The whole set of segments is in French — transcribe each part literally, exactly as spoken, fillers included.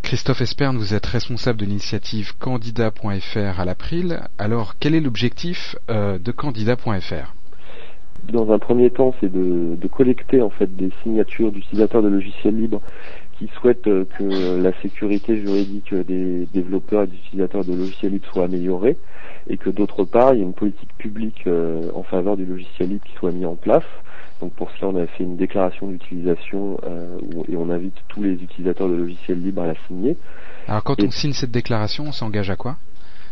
Christophe Esperne, vous êtes responsable de l'initiative candidat point f r à l'April. Alors, quel est l'objectif euh, de candidat point f r ? Dans un premier temps, c'est de, de collecter en fait des signatures d'utilisateurs de logiciels libres qui souhaitent euh, que la sécurité juridique des développeurs et des utilisateurs de logiciels libres soit améliorée, et que d'autre part, il y ait une politique publique euh, en faveur du logiciel libre qui soit mise en place. Donc pour cela, on a fait une déclaration d'utilisation euh, et on invite tous les utilisateurs de logiciels libres à la signer. Alors quand et on signe cette déclaration, on s'engage à quoi ?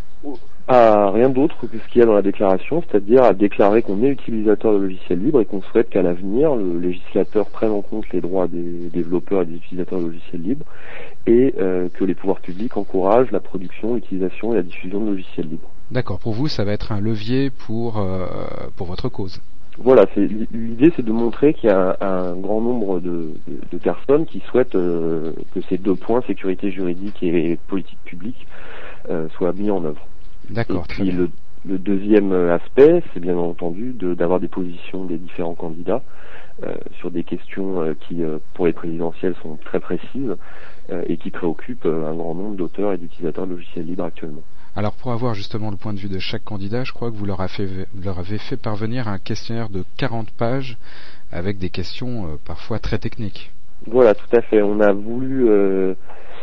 À rien d'autre que ce qu'il y a dans la déclaration, c'est-à-dire à déclarer qu'on est utilisateur de logiciels libres et qu'on souhaite qu'à l'avenir, le législateur prenne en compte les droits des développeurs et des utilisateurs de logiciels libres et euh, que les pouvoirs publics encouragent la production, l'utilisation et la diffusion de logiciels libres. D'accord, pour vous, ça va être un levier pour, euh, pour votre cause. Voilà, c'est, l'idée c'est de montrer qu'il y a un, un grand nombre de, de, de personnes qui souhaitent euh, que ces deux points, sécurité juridique et politique publique, euh, soient mis en œuvre. D'accord. Et puis le, le deuxième aspect, c'est bien entendu de, d'avoir des positions des différents candidats euh, sur des questions euh, qui, euh, pour les présidentielles, sont très précises euh, et qui préoccupent euh, un grand nombre d'auteurs et d'utilisateurs de logiciels libres actuellement. Alors pour avoir justement le point de vue de chaque candidat, je crois que vous leur avez fait, vous leur avez fait parvenir un questionnaire de quarante pages avec des questions euh, parfois très techniques. Voilà, tout à fait. On a voulu euh,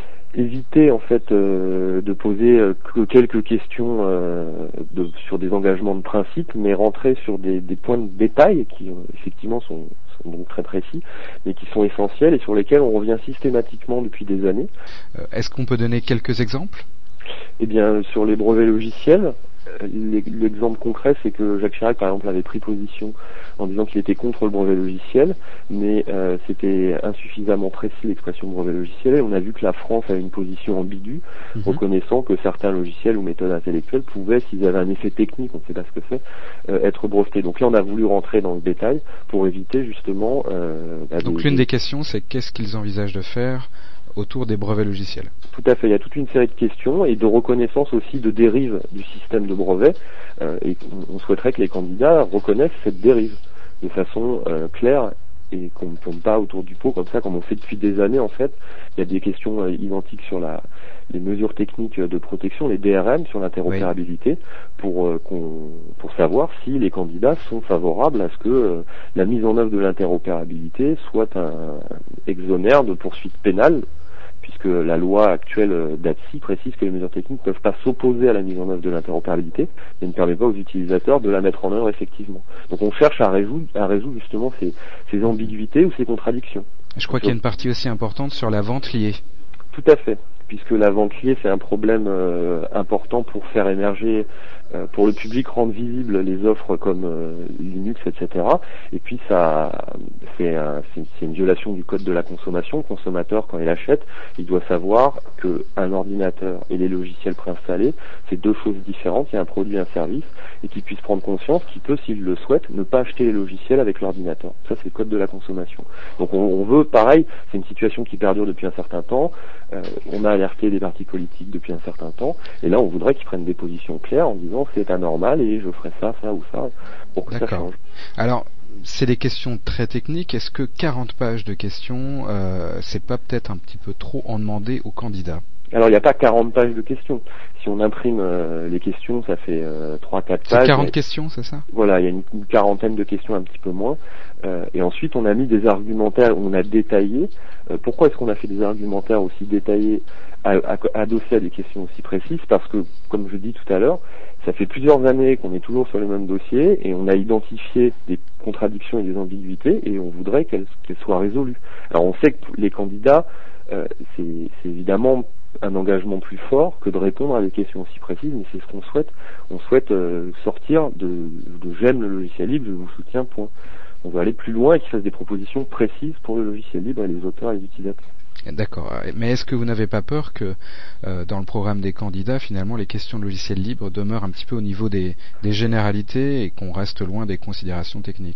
éviter en fait euh, de poser euh, que quelques questions euh, de, sur des engagements de principe, mais rentrer sur des, des points de détail qui euh, effectivement sont, sont donc très précis, mais qui sont essentiels et sur lesquels on revient systématiquement depuis des années. Euh, est-ce qu'on peut donner quelques exemples ? Eh bien, sur les brevets logiciels, l'exemple concret, c'est que Jacques Chirac, par exemple, avait pris position en disant qu'il était contre le brevet logiciel, mais euh, c'était insuffisamment précis l'expression brevet logiciel, et on a vu que la France avait une position ambiguë, mmh. reconnaissant que certains logiciels ou méthodes intellectuelles pouvaient, s'ils avaient un effet technique, on ne sait pas ce que c'est, euh, être brevetés. Donc là, on a voulu rentrer dans le détail pour éviter justement... Euh, bah, Donc des, l'une des questions, c'est qu'est-ce qu'ils envisagent de faire autour des brevets logiciels. Tout à fait, il y a toute une série de questions et de reconnaissance aussi de dérives du système de brevet euh, et on souhaiterait que les candidats reconnaissent cette dérive de façon euh, claire et qu'on ne tourne pas autour du pot comme ça, comme on fait depuis des années en fait. Il y a des questions euh, identiques sur la, les mesures techniques de protection, les D R M, sur l'interopérabilité, oui. pour, euh, qu'on, pour savoir si les candidats sont favorables à ce que euh, la mise en œuvre de l'interopérabilité soit un, un exonère de poursuites pénales, puisque la loi actuelle d'A T S I précise que les mesures techniques ne peuvent pas s'opposer à la mise en œuvre de l'interopérabilité, mais ne permet pas aux utilisateurs de la mettre en œuvre effectivement. Donc on cherche à résoudre, à résoudre justement ces, ces ambiguïtés ou ces contradictions. Je crois qu'il y a une partie aussi importante sur la vente liée. Tout à fait, puisque la vente liée c'est un problème euh, important pour faire émerger, euh, pour le public rendre visibles les offres comme euh, Linux, et cetera. Et puis ça, c'est, un, c'est, une, c'est une violation du code de la consommation. Le consommateur, quand il achète, il doit savoir que un ordinateur et les logiciels préinstallés, c'est deux choses différentes. Il y a un produit et un service, et qu'il puisse prendre conscience qu'il peut, s'il le souhaite, ne pas acheter les logiciels avec l'ordinateur. Ça, c'est le code de la consommation. Donc on, on veut, pareil, c'est une situation qui perdure depuis un certain temps. Euh, on a alerté des partis politiques depuis un certain temps, et là on voudrait qu'ils prennent des positions claires en disant c'est anormal et je ferai ça, ça ou ça pour que D'accord. ça change. Alors c'est des questions très techniques. Est-ce que quarante pages de questions, euh, c'est pas peut-être un petit peu trop en demander aux candidats ? Alors il n'y a pas quarante pages de questions. Si on imprime euh, les questions, ça fait euh, trois quatre pages. C'est quarante mais... questions, c'est ça ? Voilà, il y a une, une quarantaine de questions, un petit peu moins. Euh, et ensuite, on a mis des argumentaires, on a détaillé. Euh, pourquoi est-ce qu'on a fait des argumentaires aussi détaillés, à, à, adossés à des questions aussi précises ? Parce que, comme je dis tout à l'heure, ça fait plusieurs années qu'on est toujours sur le même dossier et on a identifié des contradictions et des ambiguïtés et on voudrait qu'elles, qu'elles soient résolues. Alors on sait que les candidats, euh, c'est, c'est évidemment un engagement plus fort que de répondre à des questions aussi précises, mais c'est ce qu'on souhaite. On souhaite euh, sortir de, de j'aime le logiciel libre, je vous soutiens, point. On veut aller plus loin et qu'ils fassent des propositions précises pour le logiciel libre et les auteurs et les utilisateurs. D'accord. Mais est-ce que vous n'avez pas peur que euh, dans le programme des candidats, finalement, les questions de logiciel libre demeurent un petit peu au niveau des, des généralités et qu'on reste loin des considérations techniques ?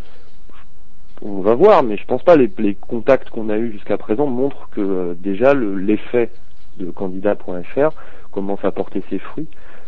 On va voir, mais je pense pas. Les, les contacts qu'on a eus jusqu'à présent montrent que euh, déjà le, l'effet de candidat point f r commence à porter ses fruits,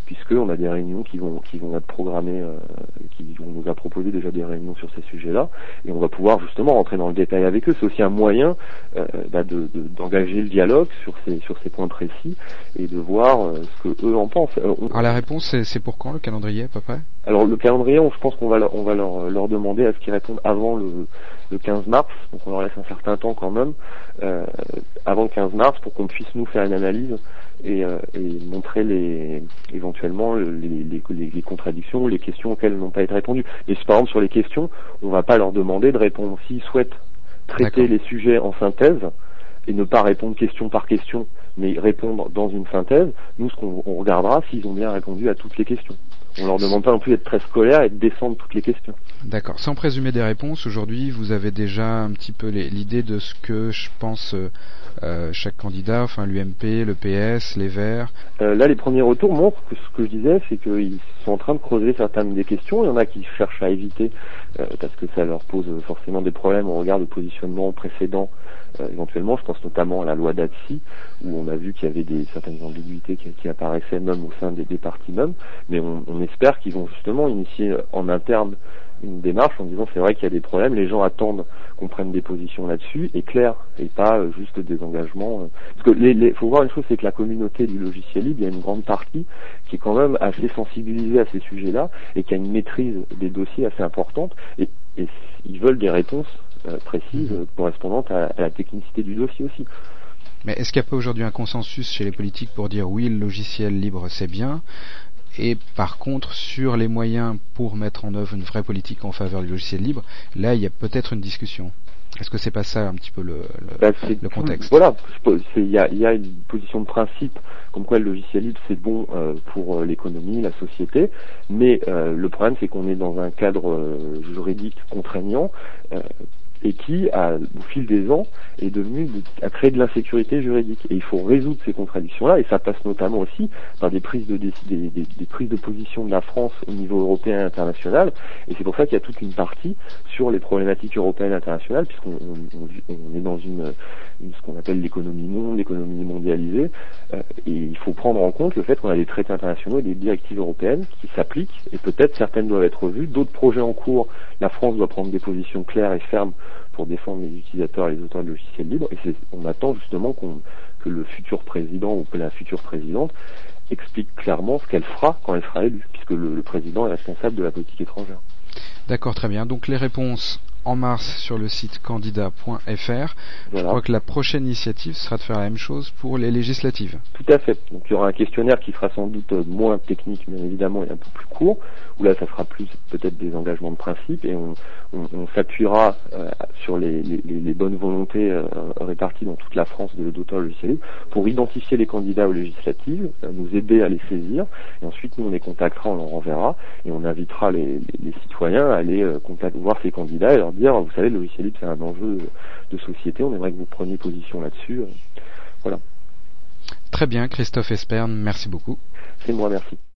puisqu'on a des réunions qui vont qui vont être programmées, euh, qui on nous a proposé déjà des réunions sur ces sujets-là, et on va pouvoir justement rentrer dans le détail avec eux. C'est aussi un moyen euh, bah, de, de, d'engager le dialogue sur ces sur ces points précis et de voir euh, ce que eux en pensent. Euh, on... Alors la réponse, c'est, c'est pour quand le calendrier à peu près? Alors le calendrier, on, je pense qu'on va leur, on va leur, leur demander à ce qu'ils répondent avant le, le quinze mars, donc on leur laisse un certain temps quand même, euh, avant le quinze mars, pour qu'on puisse nous faire une analyse et, euh, et montrer les, éventuellement les, les, les, les contradictions, les questions auxquelles n'ont pas été répondues. Et si, par exemple sur les questions, on va pas leur demander de répondre. S'ils souhaitent traiter D'accord. les sujets en synthèse et ne pas répondre question par question, mais répondre dans une synthèse, nous ce qu'on on regardera s'ils ont bien répondu à toutes les questions. On leur demande pas non plus d'être très scolaire et de descendre toutes les questions. D'accord. Sans présumer des réponses, aujourd'hui, vous avez déjà un petit peu les, l'idée de ce que je pense euh, chaque candidat, enfin l'U M P, le P S, les Verts. Euh, là, les premiers retours montrent que ce que je disais, c'est qu'ils sont en train de creuser certaines des questions. Il y en a qui cherchent à éviter euh, parce que ça leur pose forcément des problèmes au regard de positionnement précédent. Euh, éventuellement, je pense notamment à la loi d'Atsy, où on a vu qu'il y avait des certaines ambiguïtés qui, qui apparaissaient même au sein des, des partis même, mais on, on espère qu'ils vont justement initier en interne une démarche en disant c'est vrai qu'il y a des problèmes, les gens attendent qu'on prenne des positions là-dessus, et clair, et pas euh, juste des engagements. Euh, parce que les, les, faut voir une chose, c'est que la communauté du logiciel libre, il y a une grande partie qui est quand même assez sensibilisée à ces sujets-là, et qui a une maîtrise des dossiers assez importante, et, et ils veulent des réponses euh, précises euh, correspondantes à, à la technicité du dossier aussi. Mais est-ce qu'il y a pas aujourd'hui un consensus chez les politiques pour dire oui, le logiciel libre c'est bien, et par contre sur les moyens pour mettre en œuvre une vraie politique en faveur du logiciel libre, là il y a peut-être une discussion. Est-ce que c'est pas ça un petit peu le, le, bah, le contexte? Voilà, il y a, y a une position de principe comme quoi le logiciel libre c'est bon euh, pour euh, l'économie, la société, mais euh, le problème c'est qu'on est dans un cadre euh, juridique contraignant euh, et qui, a, au fil des ans, est devenu a créé de l'insécurité juridique. Et il faut résoudre ces contradictions-là, et ça passe notamment aussi par des prises de des, des, des, des prises de position de la France au niveau européen et international. Et c'est pour ça qu'il y a toute une partie sur les problématiques européennes et internationales, puisqu'on on, on, on est dans une, une ce qu'on appelle l'économie monde, l'économie mondialisée, euh, et il faut prendre en compte le fait qu'on a des traités internationaux et des directives européennes qui s'appliquent, et peut-être certaines doivent être revues, d'autres projets en cours, la France doit prendre des positions claires et fermes pour défendre les utilisateurs et les auteurs de logiciels libres, et c'est, on attend justement qu'on, que le futur président ou que la future présidente explique clairement ce qu'elle fera quand elle sera élue, puisque le, le président est responsable de la politique étrangère. D'accord, très bien. Donc les réponses en mars sur le site candidat point f r. Voilà. Je crois que la prochaine initiative sera de faire la même chose pour les législatives. Tout à fait. Donc il y aura un questionnaire qui sera sans doute moins technique, bien évidemment, et un peu plus court, où là ça sera plus peut-être des engagements de principe, et on, on, on s'appuiera euh, sur les, les, les bonnes volontés euh, réparties dans toute la France de d'auteurs logiciels libres pour identifier les candidats aux législatives, euh, nous aider à les saisir, et ensuite nous on les contactera, on leur enverra, et on invitera les, les, les citoyens à aller euh, contact, voir ces candidats et leur dire, vous savez, le logiciel libre c'est un enjeu de société, on aimerait que vous preniez position là-dessus. Voilà. Très bien, Christophe Esperne, merci beaucoup. C'est moi, merci.